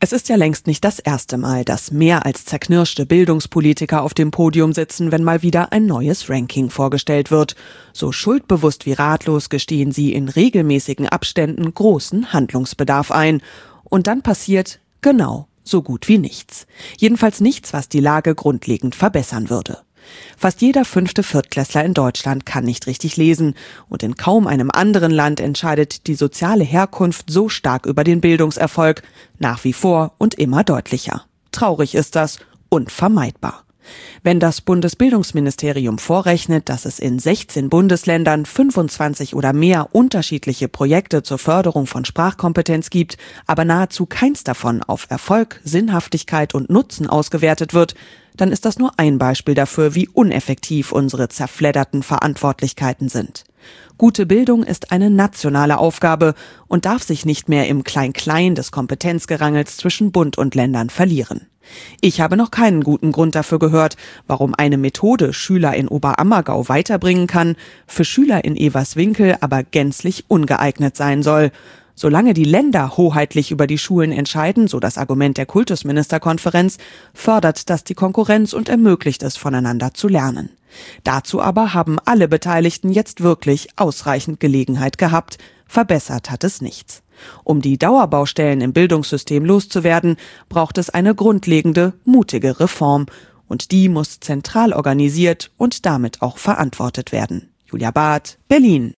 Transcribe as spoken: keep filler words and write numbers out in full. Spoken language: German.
Es ist ja längst nicht das erste Mal, dass mehr als zerknirschte Bildungspolitiker auf dem Podium sitzen, wenn mal wieder ein neues Ranking vorgestellt wird. So schuldbewusst wie ratlos gestehen sie in regelmäßigen Abständen großen Handlungsbedarf ein. Und dann passiert genau so gut wie nichts. Jedenfalls nichts, was die Lage grundlegend verbessern würde. Fast jeder fünfte Viertklässler in Deutschland kann nicht richtig lesen. Und in kaum einem anderen Land entscheidet die soziale Herkunft so stark über den Bildungserfolg. Nach wie vor und immer deutlicher. Traurig ist das, unvermeidbar. Wenn das Bundesbildungsministerium vorrechnet, dass es in sechzehn Bundesländern fünfundzwanzig oder mehr unterschiedliche Projekte zur Förderung von Sprachkompetenz gibt, aber nahezu keins davon auf Erfolg, Sinnhaftigkeit und Nutzen ausgewertet wird, dann ist das nur ein Beispiel dafür, wie uneffektiv unsere zerfledderten Verantwortlichkeiten sind. Gute Bildung ist eine nationale Aufgabe und darf sich nicht mehr im Klein-Klein des Kompetenzgerangels zwischen Bund und Ländern verlieren. Ich habe noch keinen guten Grund dafür gehört, warum eine Methode Schüler in Oberammergau weiterbringen kann, für Schüler in Everswinkel aber gänzlich ungeeignet sein soll. Solange die Länder hoheitlich über die Schulen entscheiden, so das Argument der Kultusministerkonferenz, fördert das die Konkurrenz und ermöglicht es, voneinander zu lernen. Dazu aber haben alle Beteiligten jetzt wirklich ausreichend Gelegenheit gehabt. Verbessert hat es nichts. Um die Dauerbaustellen im Bildungssystem loszuwerden, braucht es eine grundlegende, mutige Reform. Und die muss zentral organisiert und damit auch verantwortet werden. Julia Barth, Berlin.